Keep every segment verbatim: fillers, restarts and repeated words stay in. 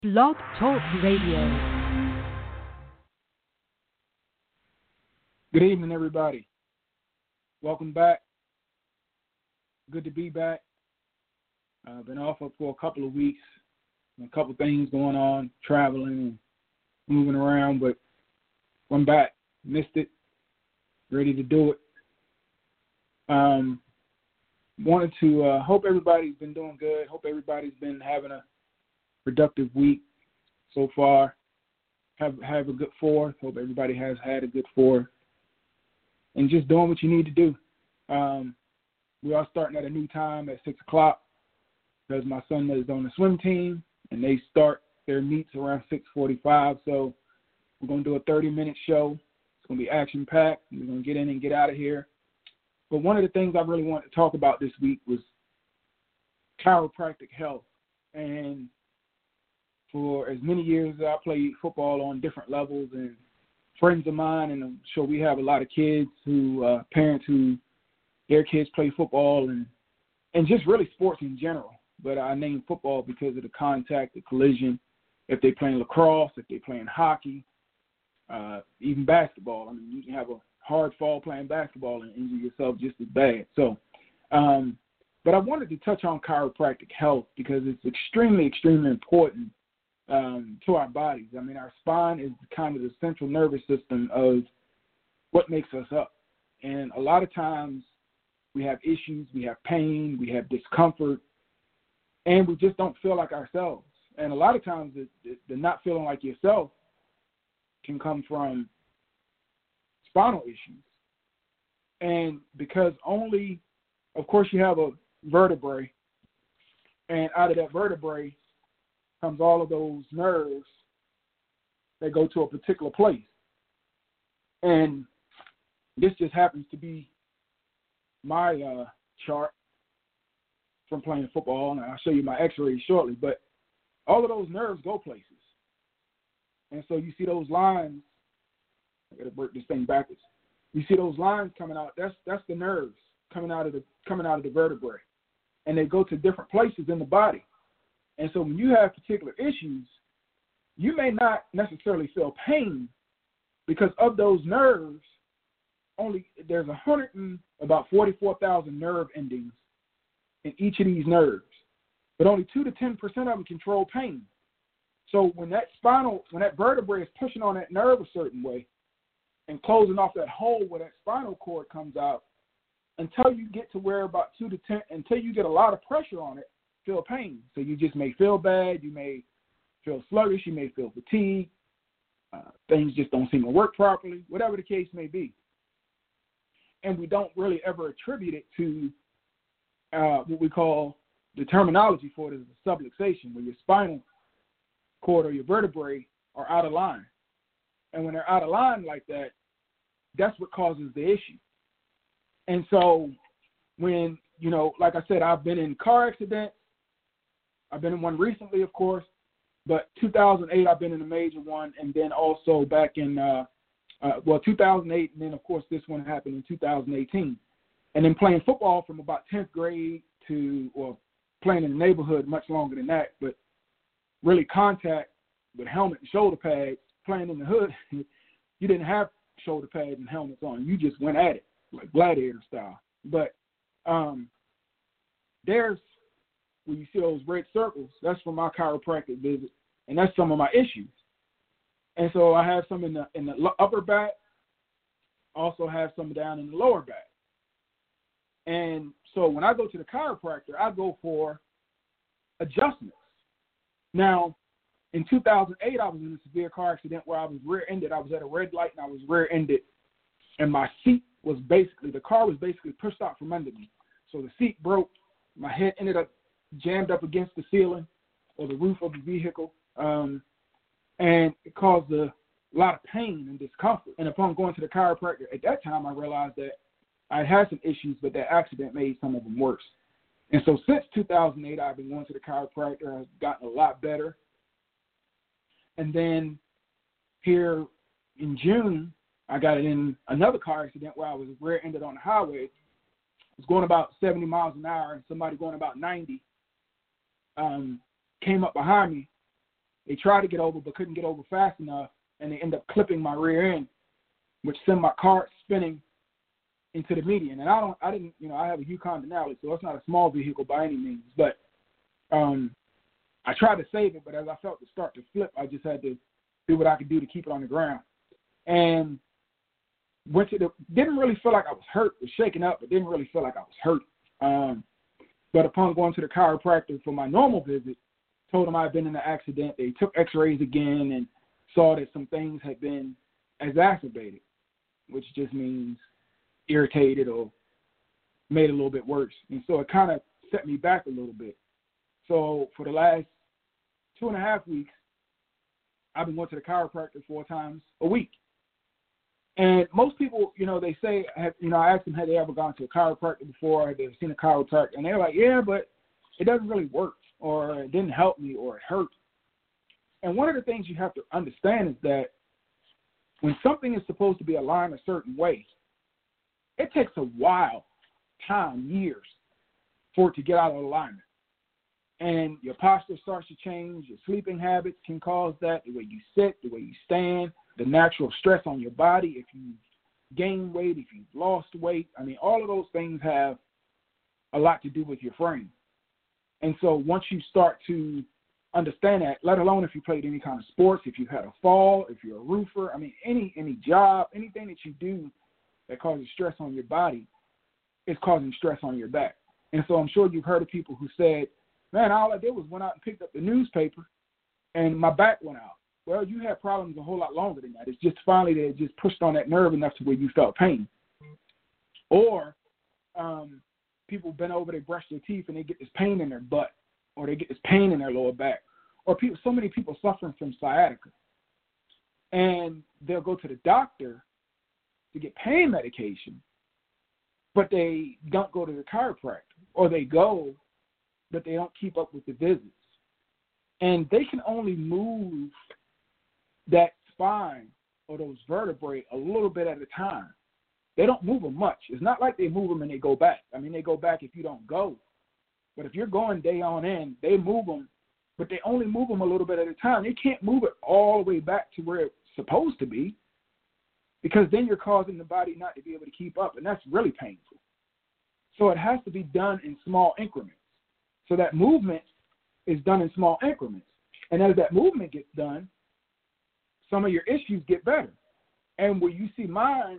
Blog Talk Radio. Good evening, everybody. Welcome back. Good to be back. I've uh, been off for a couple of weeks. A couple of things going on, traveling and moving around, but I'm back. Missed it. Ready to do it. Um, wanted to uh, hope everybody's been doing good. Hope everybody's been having a productive week so far. Have have a good fourth. Hope everybody has had a good fourth. And just doing what you need to do. Um, we are starting at a new time at six o'clock because my son is on the swim team, and they start their meets around six forty-five. So we're going to do a thirty-minute show. It's going to be action-packed. We're going to get in and get out of here. But one of the things I really wanted to talk about this week was chiropractic health. And for as many years as I played football on different levels, and friends of mine, and I'm sure we have a lot of kids who, uh, parents who, their kids play football and, and just really sports in general. But I name football because of the contact, the collision. If they're playing lacrosse, if they're playing hockey, uh, even basketball. I mean, you can have a hard fall playing basketball and injure yourself just as bad. So, um, but I wanted to touch on chiropractic health because it's extremely, extremely important um, to our bodies. I mean, our spine is kind of the central nervous system of what makes us up. And a lot of times we have issues, we have pain, we have discomfort, and we just don't feel like ourselves. And a lot of times the, the, the not feeling like yourself can come from spinal issues. And because only, of course, you have a vertebrae, and out of that vertebrae comes all of those nerves that go to a particular place. And this just happens to be my uh, chart from playing football, and I'll show you my x-rays shortly, but all of those nerves go places. And so you see those lines, I gotta work this thing backwards. You see those lines coming out, that's that's the nerves coming out of the coming out of the vertebrae. And they go to different places in the body. And so when you have particular issues, you may not necessarily feel pain because of those nerves, only there's a hundred and about forty-four thousand nerve endings in each of these nerves, but only two to ten percent of them control pain. So when that spinal, when that vertebrae is pushing on that nerve a certain way and closing off that hole where that spinal cord comes out, until you get to where about two to ten, until you get a lot of pressure on it, feel pain. So you just may feel bad, you may feel sluggish, you may feel fatigued, uh, things just don't seem to work properly, whatever the case may be. And we don't really ever attribute it to uh, what we call, the terminology for it is a subluxation, where your spinal cord or your vertebrae are out of line. And when they're out of line like that, that's what causes the issue. And so when, you know, like I said, I've been in car accidents. I've been in one recently, of course, but two thousand eight I've been in a major one, and then also back in, uh, uh, well, two thousand eight, and then, of course, this one happened in two thousand eighteen. And then playing football from about tenth grade to, well, playing in the neighborhood much longer than that, but really contact with helmet and shoulder pads, playing in the hood, you didn't have shoulder pads and helmets on. You just went at it, like gladiator style. But um, there's, when you see those red circles, that's from my chiropractic visit, and that's some of my issues. And so I have some in the in the upper back, also have some down in the lower back. And so when I go to the chiropractor, I go for adjustments. Now, in two thousand eight, I was in a severe car accident where I was rear-ended. I was at a red light, and I was rear-ended, and my seat was basically, the car was basically pushed out from under me. So the seat broke. My head ended up jammed up against the ceiling or the roof of the vehicle, um, and it caused a lot of pain and discomfort. And upon going to the chiropractor at that time, I realized that I had some issues, but that accident made some of them worse. And so since two thousand eight, I've been going to the chiropractor. I've gotten a lot better. And then here in June, I got in another car accident where I was rear-ended on the highway. I was going about seventy miles an hour, and somebody going about ninety um, came up behind me they tried to get over but couldn't get over fast enough, and they end up clipping my rear end, which sent my car spinning into the median. And I don't, I didn't, you know, I have a Yukon Denali, so it's not a small vehicle by any means. But um, I tried to save it, but as I felt it start to flip, I just had to do what I could do to keep it on the ground. And went to the, didn't really feel like I was hurt. Was shaken up, but didn't really feel like I was hurt. Um, but upon going to the chiropractor for my normal visit, told them I had been in an accident. They took x-rays again and saw that some things had been exacerbated, which just means irritated or made it a little bit worse. And so it kind of set me back a little bit. So for the last two and a half weeks, I've been going to the chiropractor four times a week. And most people, you know, they say, have, you know, I asked them, had they ever gone to a chiropractor before? Had they ever seen a chiropractor? And they're like, yeah, but it doesn't really work, or it didn't help me, or it hurt. And one of the things you have to understand is that when something is supposed to be aligned a certain way, it takes a while, time, years, for it to get out of alignment. And your posture starts to change. Your sleeping habits can cause that, the way you sit, the way you stand, the natural stress on your body, if you gain weight, if you've lost weight. I mean, all of those things have a lot to do with your frame. And so once you start to understand that, let alone if you played any kind of sports, if you had a fall, if you're a roofer, I mean, any any job, anything that you do that causes stress on your body is causing stress on your back. And so I'm sure you've heard of people who said, man, all I did was went out and picked up the newspaper and my back went out. Well, you had problems a whole lot longer than that. It's just finally that it just pushed on that nerve enough to where you felt pain. Or um, people bend over, they brush their teeth, and they get this pain in their butt, or they get this pain in their lower back. Or people, so many people suffering from sciatica. And they'll go to the doctor to get pain medication, but they don't go to the chiropractor. Or they go, but they don't keep up with the visits. And they can only move that spine or those vertebrae a little bit at a time. They don't move them much. It's not like they move them and they go back. I mean, they go back if you don't go. But if you're going day on end, they move them, but they only move them a little bit at a time. They can't move it all the way back to where it's supposed to be, because then you're causing the body not to be able to keep up, and that's really painful. So it has to be done in small increments. So that movement is done in small increments. And as that movement gets done, some of your issues get better. And where you see mine,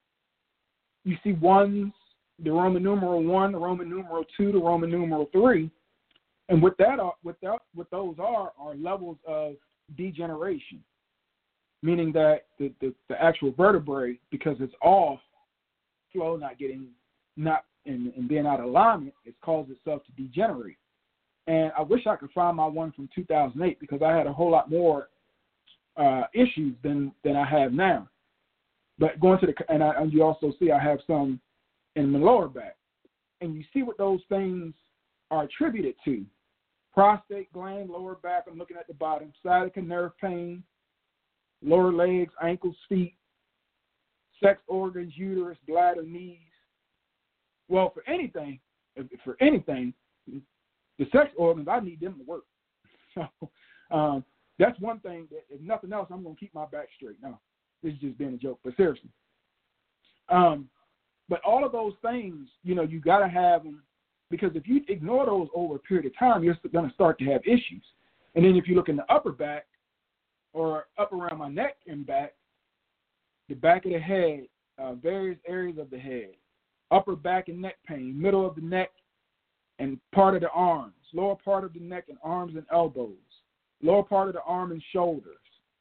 you see ones, the Roman numeral one, the Roman numeral two, the Roman numeral three. And what that are, what that, what those are, are levels of degeneration, meaning that the, the, the actual vertebrae, because it's off, flow not getting, not and, and being out of alignment, it's caused itself to degenerate. And I wish I could find my one from two thousand eight, because I had a whole lot more uh, issues than, than I have now. But going to the, and, I, and you also see I have some in the lower back. And you see what those things are attributed to. Prostate gland, lower back, I'm looking at the bottom, sciatica nerve pain, lower legs, ankles, feet, sex organs, uterus, bladder, knees. Well, for anything, for anything, the sex organs, I need them to work. So um, that's one thing that, if nothing else, I'm going to keep my back straight. No, this is just being a joke, but seriously. Um, but all of those things, you know, you got to have them, because if you ignore those over a period of time, you're going to start to have issues. And then if you look in the upper back, or up around my neck and back, the back of the head, uh, various areas of the head, upper back and neck pain, middle of the neck and part of the arms, lower part of the neck and arms and elbows, lower part of the arm and shoulders,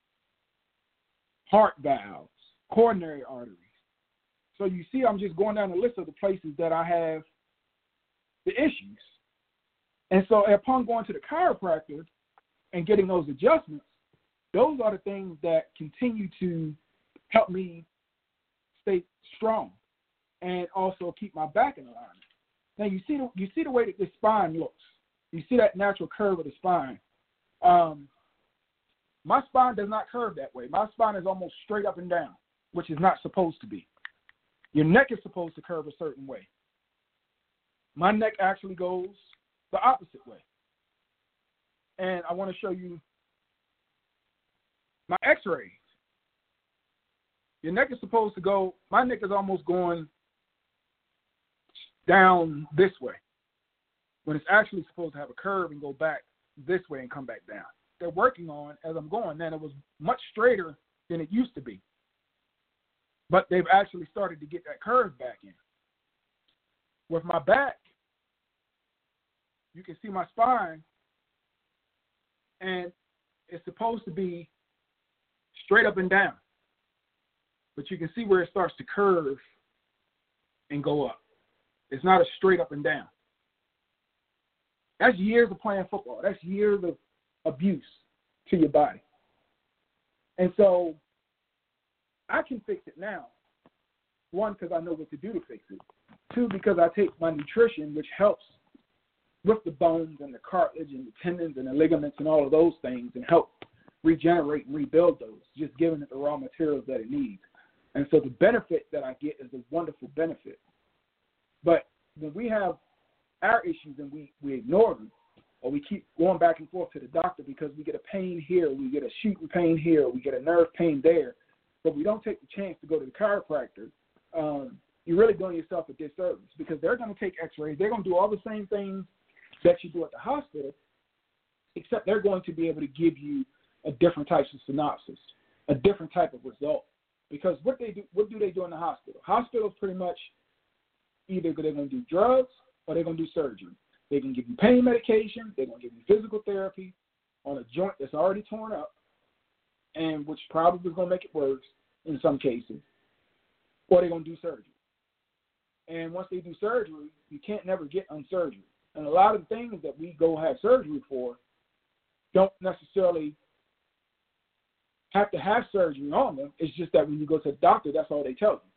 heart valves, coronary arteries. So you see, I'm just going down the list of the places that I have the issues. And so upon going to the chiropractor and getting those adjustments, those are the things that continue to help me stay strong and also keep my back in alignment. Now, you see the, you see the way that the spine looks. You see that natural curve of the spine. Um, my spine does not curve that way. My spine is almost straight up and down, which is not supposed to be. Your neck is supposed to curve a certain way. My neck actually goes the opposite way. And I want to show you my x-rays. Your neck is supposed to go, my neck is almost going down this way, when it's actually supposed to have a curve and go back this way and come back down. They're working on, as I'm going, then it was much straighter than it used to be. But they've actually started to get that curve back in. With my back, you can see my spine, and it's supposed to be straight up and down. But you can see where it starts to curve and go up. It's not a straight up and down. That's years of playing football. That's years of abuse to your body. And so I can fix it now. One, because I know what to do to fix it. Two, because I take my nutrition, which helps with the bones and the cartilage and the tendons and the ligaments and all of those things, and help regenerate and rebuild those, just giving it the raw materials that it needs. And so the benefit that I get is a wonderful benefit. But when we have our issues and we, we ignore them, or we keep going back and forth to the doctor because we get a pain here, we get a shooting pain here, we get a nerve pain there, but we don't take the chance to go to the chiropractor, um, you're really doing yourself a disservice, because they're going to take x-rays. They're going to do all the same things that you do at the hospital, except they're going to be able to give you a different type of synopsis, a different type of result. Because what they do, what do they do in the hospital? Hospitals pretty much either they're going to do drugs or they're going to do surgery. They can give you pain medication. They're going to give you physical therapy on a joint that's already torn up, and which probably is going to make it worse in some cases. Or they're going to do surgery. And once they do surgery, you can't never get on surgery. And a lot of the things that we go have surgery for don't necessarily have to have surgery on them. It's just that when you go to the doctor, that's all they tell you.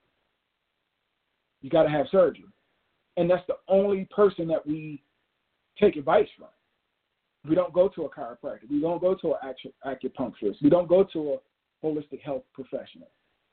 You got to have surgery. And that's the only person that we take advice from. We don't go to a chiropractor. We don't go to an acupuncturist. We don't go to a holistic health professional.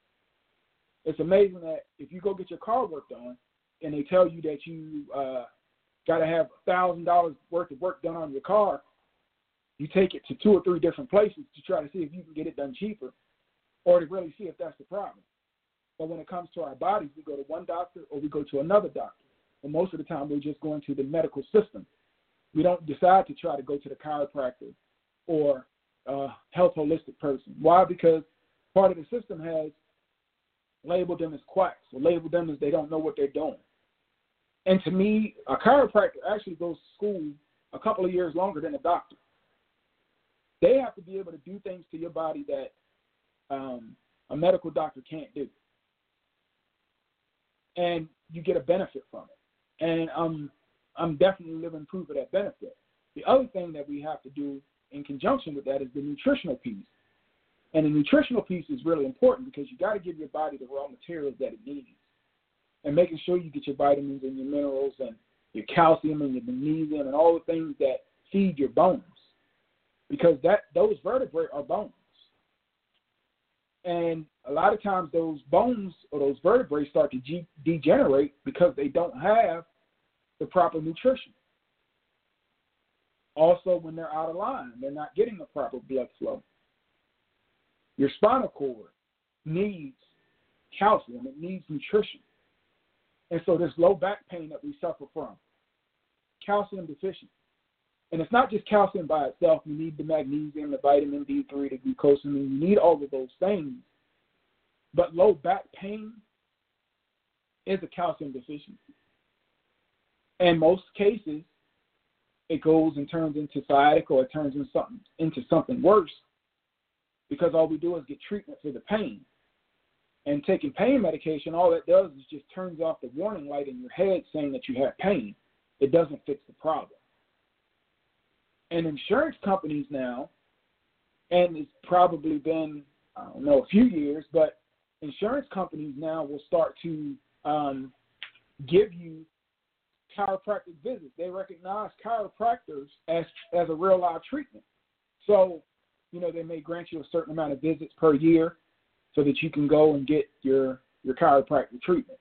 It's amazing that if you go get your car worked on and they tell you that you uh, got to have one thousand dollars worth of work done on your car, you take it to two or three different places to try to see if you can get it done cheaper, or to really see if that's the problem. But when it comes to our bodies, we go to one doctor or we go to another doctor. And most of the time, we're just going to the medical system. We don't decide to try to go to the chiropractor or a health holistic person. Why? Because part of the system has labeled them as quacks, or labeled them as they don't know what they're doing. And to me, a chiropractor actually goes to school a couple of years longer than a doctor. They have to be able to do things to your body that um, a medical doctor can't do. And you get a benefit from it. And um, I'm definitely living proof of that benefit. The other thing that we have to do in conjunction with that is the nutritional piece. And the nutritional piece is really important because you got to give your body the raw materials that it needs. And making sure you get your vitamins and your minerals and your calcium and your magnesium and all the things that feed your bones. Because that those vertebrae are bones. And a lot of times those bones or those vertebrae start to ge- degenerate because they don't have the proper nutrition. Also, when they're out of line, they're not getting the proper blood flow. Your spinal cord needs calcium. It needs nutrition. And so this low back pain that we suffer from, calcium deficiency. And it's not just calcium by itself. You need the magnesium, the vitamin D three, the glucosamine. You need all of those things. But low back pain is a calcium deficiency. In most cases, it goes and turns into sciatic, or it turns into something, into something worse, because all we do is get treatment for the pain. And taking pain medication, all that does is just turns off the warning light in your head saying that you have pain. It doesn't fix the problem. And insurance companies now, and it's probably been, I don't know, a few years, but insurance companies now will start to um, give you chiropractic visits. They recognize chiropractors as, as a real live treatment. So, you know, they may grant you a certain amount of visits per year so that you can go and get your, your chiropractic treatment.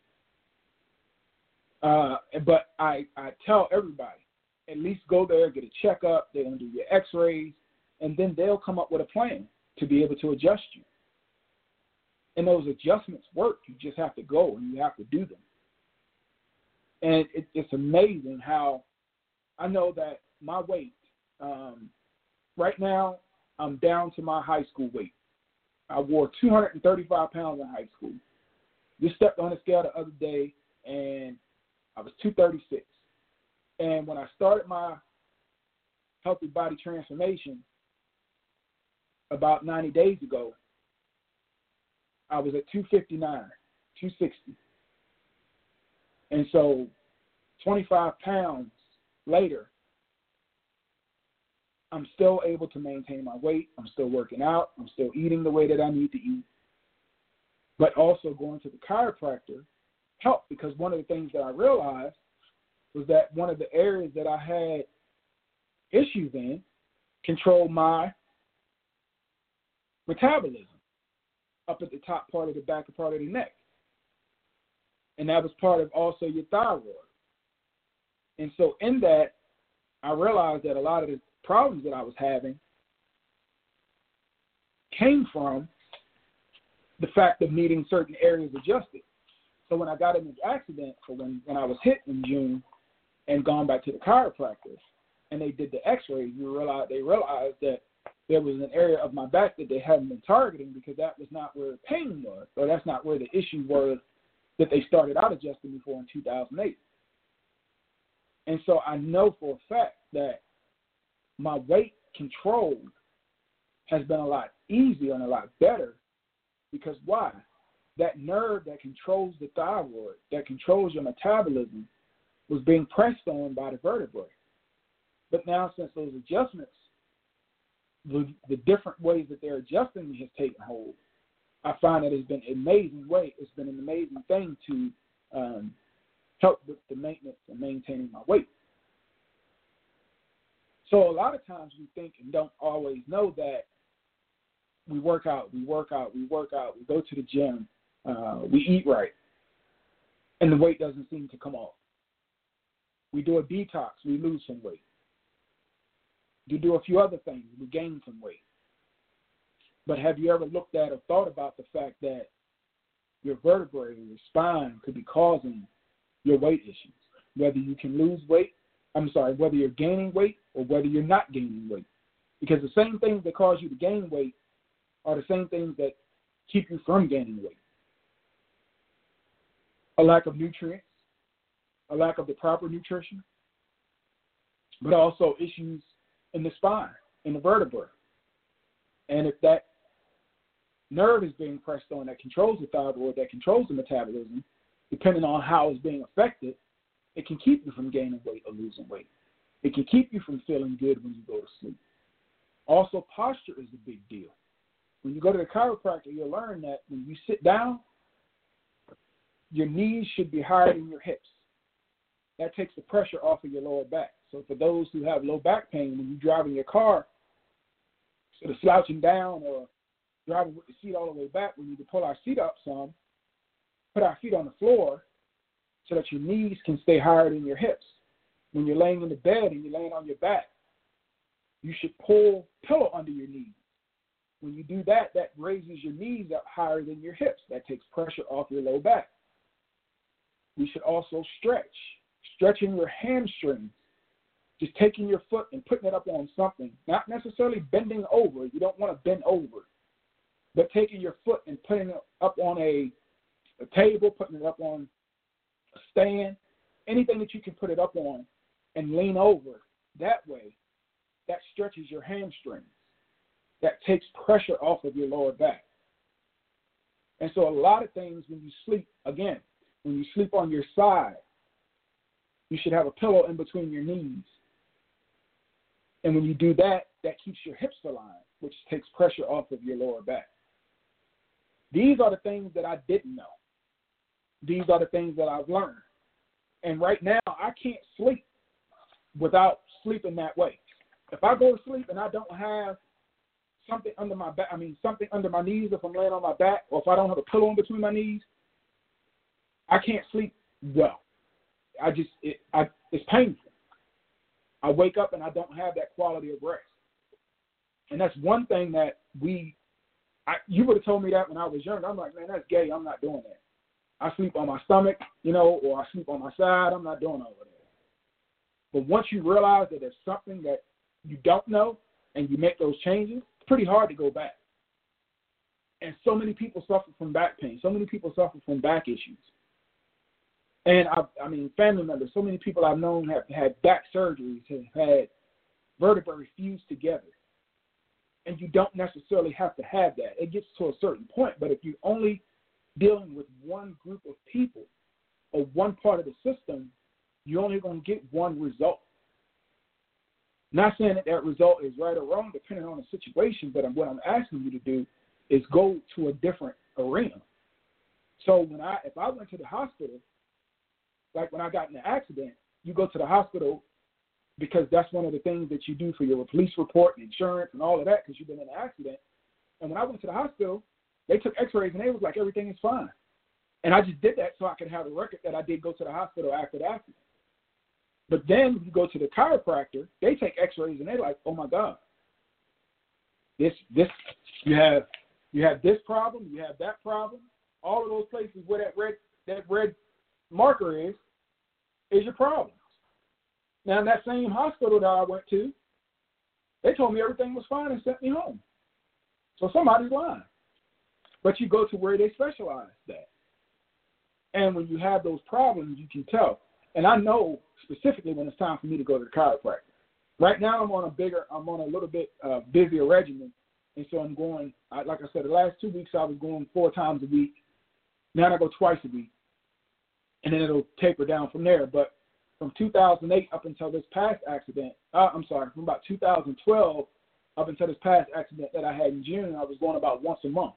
Uh, but I, I tell everybody, at least go there, get a checkup. They're going to do your x-rays, and then they'll come up with a plan. to be able to adjust you. And those adjustments work. You just have to go and you have to do them. And it, it's amazing how I know that my weight, um, right now, I'm down to my high school weight. I wore two hundred thirty-five pounds in high school. Just stepped on the scale the other day, and I was two thirty-six. And when I started my healthy body transformation about ninety days ago, I was at two fifty-nine, two sixty. And so twenty-five pounds later, I'm still able to maintain my weight. I'm still working out. I'm still eating the way that I need to eat. But also going to the chiropractor helped, because one of the things that I realized was that one of the areas that I had issues in controlled my metabolism up at the top part of the back part of the neck. And that was part of also your thyroid. And so in that, I realized that a lot of the problems that I was having came from the fact of needing certain areas adjusted. So when I got in this accident, for when, when I was hit in June and gone back to the chiropractor, and they did the x-rays, you realize, they realized that there was an area of my back that they hadn't been targeting, because that was not where the pain was, or that's not where the issue was that they started out adjusting me for in two thousand eight. And so I know for a fact that my weight control has been a lot easier and a lot better, because why? That nerve that controls the thyroid, that controls your metabolism, was being pressed on by the vertebrae. But now, since those adjustments, the, the different ways that they're adjusting me has taken hold, I find that it's been an amazing way. It's been an amazing thing to um, help with the maintenance and maintaining my weight. So a lot of times we think and don't always know that we work out, we work out, we work out, we go to the gym, uh, we eat right, and the weight doesn't seem to come off. We do a detox, we lose some weight. You do a few other things, we gain some weight. But have you ever looked at or thought about the fact that your vertebrae, your spine could be causing your weight issues? Whether you can lose weight, I'm sorry, whether you're gaining weight or whether you're not gaining weight. Because the same things that cause you to gain weight are the same things that keep you from gaining weight. A lack of nutrients, a lack of the proper nutrition, but also issues in the spine, in the vertebrae. And if that nerve is being pressed on that controls the thyroid, that controls the metabolism, depending on how it's being affected, it can keep you from gaining weight or losing weight. It can keep you from feeling good when you go to sleep. Also, posture is a big deal. When you go to the chiropractor, you'll learn that when you sit down, your knees should be higher than your hips. That takes the pressure off of your lower back. So for those who have low back pain, when you're driving your car, instead of slouching down or driving with the seat all the way back, we need to pull our seat up some, put our feet on the floor so that your knees can stay higher than your hips. When you're laying in the bed and you're laying on your back, you should pull pillow under your knees. When you do that, that raises your knees up higher than your hips. That takes pressure off your low back. We should also stretch. Stretching your hamstrings. Just taking your foot and putting it up on something. Not necessarily bending over. You don't want to bend over. But taking your foot and putting it up on a, a table, putting it up on a stand, anything that you can put it up on and lean over. That way, that stretches your hamstrings. That takes pressure off of your lower back. And so a lot of things when you sleep, again, when you sleep on your side, you should have a pillow in between your knees. And when you do that, that keeps your hips aligned, which takes pressure off of your lower back. These are the things that I didn't know. These are the things that I've learned. And right now, I can't sleep without sleeping that way. If I go to sleep and I don't have something under my back, I mean, something under my knees if I'm laying on my back, or if I don't have a pillow in between my knees, I can't sleep well. I just, it, I, it's painful. I wake up and I don't have that quality of rest. And that's one thing that we I, you would have told me that when I was young. I'm like, man, that's gay. I'm not doing that. I sleep on my stomach, you know, or I sleep on my side. I'm not doing all of that. But once you realize that there's something that you don't know and you make those changes, it's pretty hard to go back. And so many people suffer from back pain. So many people suffer from back issues. And, I, I mean, family members, so many people I've known have had back surgeries, have had vertebrae fused together. And you don't necessarily have to have that. It gets to a certain point. But if you're only dealing with one group of people or one part of the system, you're only going to get one result. Not saying that that result is right or wrong, depending on the situation, but what I'm asking you to do is go to a different arena. So when I, if I went to the hospital, like when I got in an accident, you go to the hospital because that's one of the things that you do for your police report and insurance and all of that because you've been in an accident. And when I went to the hospital, they took x-rays and they was like, everything is fine. And I just did that so I could have a record that I did go to the hospital after the accident. But then you go to the chiropractor, they take x-rays and they're like, oh my God, this, this, you have, you have this problem, you have that problem. All of those places where that red, that red marker is, is your problem. Now, in that same hospital that I went to, they told me everything was fine and sent me home. So somebody's lying. But you go to where they specialize that. And when you have those problems, you can tell. And I know specifically when it's time for me to go to the chiropractor. Right now, I'm on a bigger, I'm on a little bit uh, busier regimen. And so I'm going, I, like I said, the last two weeks I was going four times a week. Now I go twice a week. And then it'll taper down from there. But from two thousand eight up until this past accident, uh, I'm sorry, from about two thousand twelve up until this past accident that I had in June, I was going about once a month.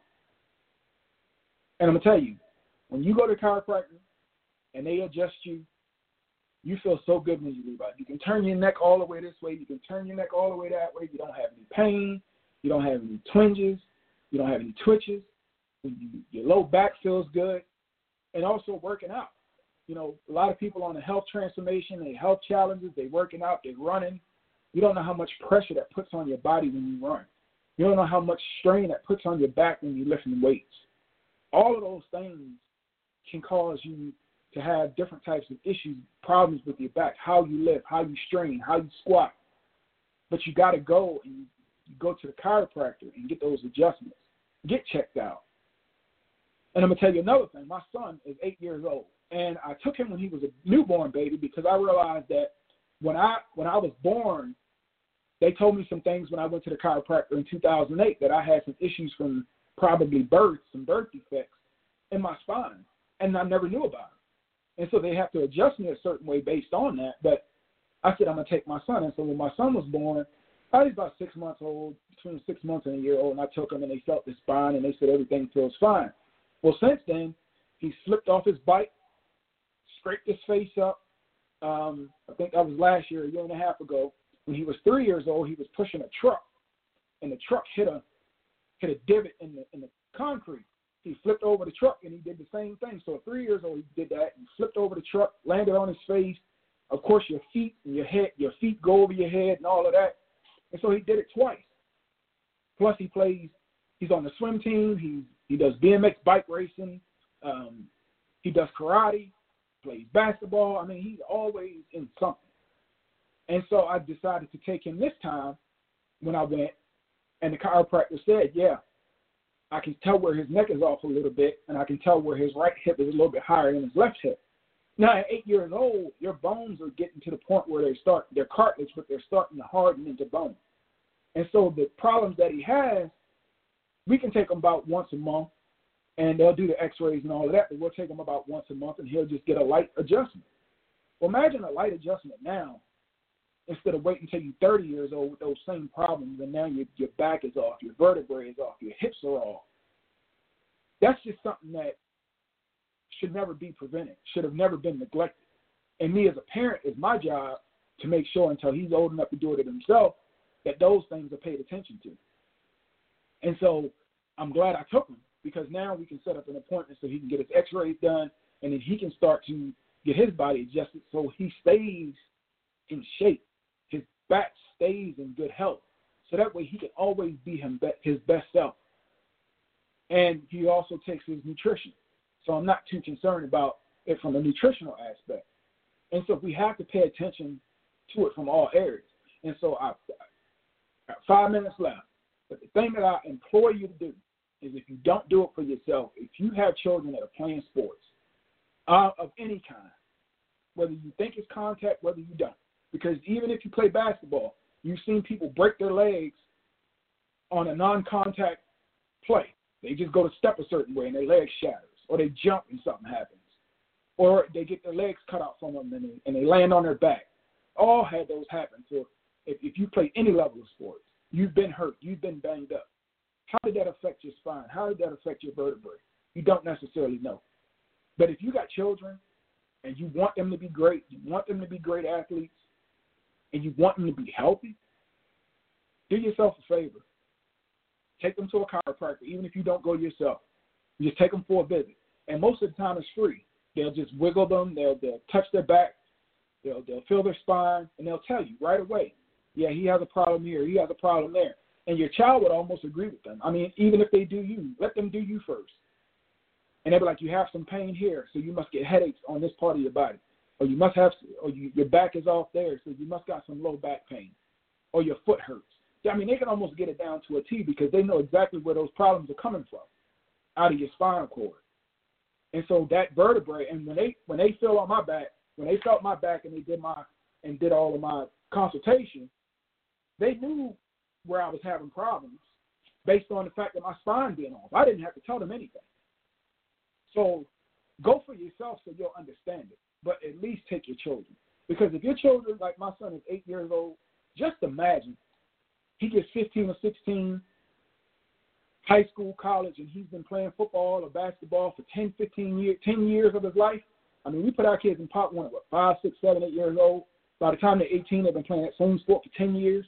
And I'm going to tell you, when you go to a chiropractor and they adjust you, you feel so good when you leave out. You can turn your neck all the way this way. You can turn your neck all the way that way. You don't have any pain. You don't have any twinges. You don't have any twitches. You, your low back feels good. And also working out. You know, a lot of people on a health transformation, they health challenges, they working out, they running. You don't know how much pressure that puts on your body when you run. You don't know how much strain that puts on your back when you're lifting weights. All of those things can cause you to have different types of issues, problems with your back, how you lift, how you strain, how you squat. But you got to go and you, you go to the chiropractor and get those adjustments, get checked out. And I'm going to tell you another thing. My son is eight years old. And I took him when he was a newborn baby because I realized that when I when I was born, they told me some things when I went to the chiropractor in two thousand eight that I had some issues from probably birth, some birth defects in my spine, and I never knew about it. And so they have to adjust me a certain way based on that. But I said, I'm going to take my son. And so when my son was born, I was about six months old, between six months and a year old, and I took him and they felt the spine and they said everything feels fine. Well, since then, he slipped off his bike, scraped his face up. Um, I think that was last year, a year and a half ago. When he was three years old, he was pushing a truck, and the truck hit a hit a divot in the in the concrete. He flipped over the truck, and he did the same thing. So at three years old, he did that. He flipped over the truck, landed on his face. Of course, your feet and your head, your feet go over your head and all of that. And so he did it twice. Plus, he plays. He's on the swim team. He he does B M X bike racing. Um, he does karate. Plays basketball. I mean, he's always in something. And so I decided to take him this time when I went, and the chiropractor said, yeah, I can tell where his neck is off a little bit, and I can tell where his right hip is a little bit higher than his left hip. Now, at eight years old, your bones are getting to the point where they start, they're cartilage, but they're starting to harden into bone. And so the problems that he has, we can take him about once a month, and they'll do the x-rays and all of that, but we'll take him about once a month, and he'll just get a light adjustment. Well, imagine a light adjustment now instead of waiting until you're thirty years old with those same problems, and now your, your back is off, your vertebrae is off, your hips are off. That's just something that should never be prevented, should have never been neglected. And me as a parent, it's my job to make sure until he's old enough to do it himself that those things are paid attention to. And so I'm glad I took him, because now we can set up an appointment so he can get his x-rays done, and then he can start to get his body adjusted so he stays in shape. His back stays in good health. So that way he can always be him, his best self. And he also takes his nutrition. So I'm not too concerned about it from a nutritional aspect. And so we have to pay attention to it from all areas. And so I, I five minutes left. But the thing that I implore you to do is if you don't do it for yourself, if you have children that are playing sports uh, of any kind, whether you think it's contact, whether you don't, because even if you play basketball, you've seen people break their legs on a non-contact play. They just go to step a certain way and their leg shatters, or they jump and something happens, or they get their legs cut out from them and they, and they land on their back. All had those happen. So if, if you play any level of sports, you've been hurt, you've been banged up. How did that affect your spine? How did that affect your vertebrae? You don't necessarily know. But if you got children and you want them to be great, you want them to be great athletes, and you want them to be healthy, do yourself a favor. Take them to a chiropractor, even if you don't go yourself. You just take them for a visit. And most of the time it's free. They'll just wiggle them. They'll, they'll touch their back. They'll, they'll feel their spine, and they'll tell you right away, yeah, he has a problem here. He has a problem there. And your child would almost agree with them. I mean, even if they do you, let them do you first. And they'll be like, you have some pain here, so you must get headaches on this part of your body. Or you must have, or you, your back is off there, so you must got some low back pain. Or your foot hurts. I mean, they can almost get it down to a T because they know exactly where those problems are coming from, out of your spinal cord. And so that vertebrae, and when they when they feel on my back, when they felt my back and they did my and did all of my consultation, they knew where I was having problems based on the fact that my spine being off. I didn't have to tell them anything. So go for yourself so you'll understand it, but at least take your children. Because if your children, like my son is eight years old, just imagine he gets fifteen or sixteen, high school, college, and he's been playing football or basketball for ten, fifteen years, ten years of his life. I mean, we put our kids in Pop one at what, five, six, seven, eight years old. By the time they're eighteen, they've been playing that same sport for ten years.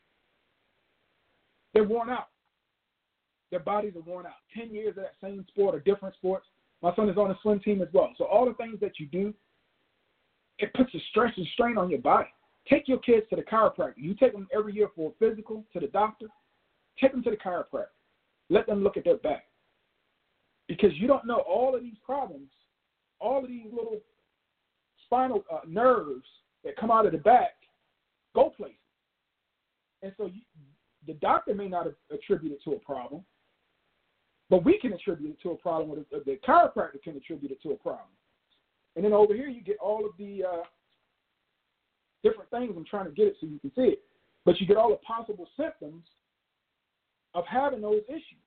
They're worn out. Their bodies are worn out. ten years of that same sport or different sports. My son is on a swim team as well. So all the things that you do, it puts a stress and strain on your body. Take your kids to the chiropractor. You take them every year for a physical to the doctor. Take them to the chiropractor. Let them look at their back. Because you don't know all of these problems, all of these little spinal uh, nerves that come out of the back go places. And so you, the doctor may not attribute it to a problem, but we can attribute it to a problem, or the, the chiropractor can attribute it to a problem. And then over here you get all of the uh, different things. I'm trying to get it so you can see it. But you get all the possible symptoms of having those issues.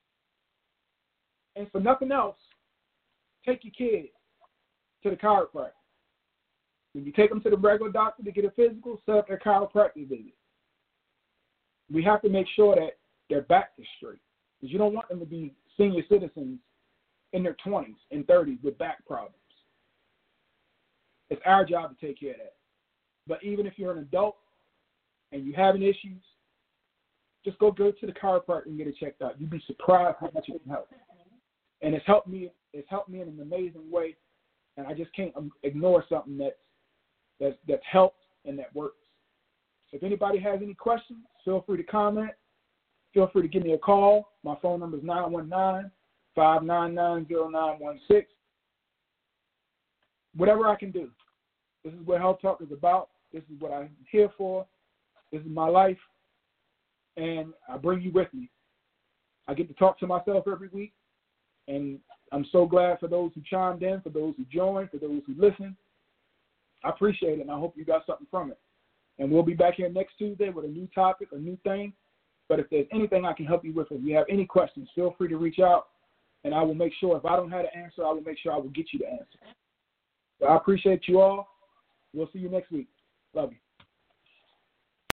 And for nothing else, take your kids to the chiropractor. When you take them to the regular doctor to get a physical, set up their chiropractic visit. We have to make sure that their back is straight, because you don't want them to be senior citizens in their twenties and thirties with back problems. It's our job to take care of that. But even if you're an adult and you're having issues, just go go to the chiropractor and get it checked out. You'd be surprised how much it can help. And it's helped me. It's helped me in an amazing way, and I just can't ignore something that's that's that's helped and that works. So if anybody has any questions, feel free to comment. Feel free to give me a call. My phone number is nine one nine, five nine nine, zero nine one six. Whatever I can do. This is what Health Talk is about. This is what I'm here for. This is my life, and I bring you with me. I get to talk to myself every week, and I'm so glad for those who chimed in, for those who joined, for those who listened. I appreciate it, and I hope you got something from it. And we'll be back here next Tuesday with a new topic, a new thing. But if there's anything I can help you with, if you have any questions, feel free to reach out, and I will make sure, if I don't have the answer, I will make sure I will get you the answer. So I appreciate you all. We'll see you next week. Love you.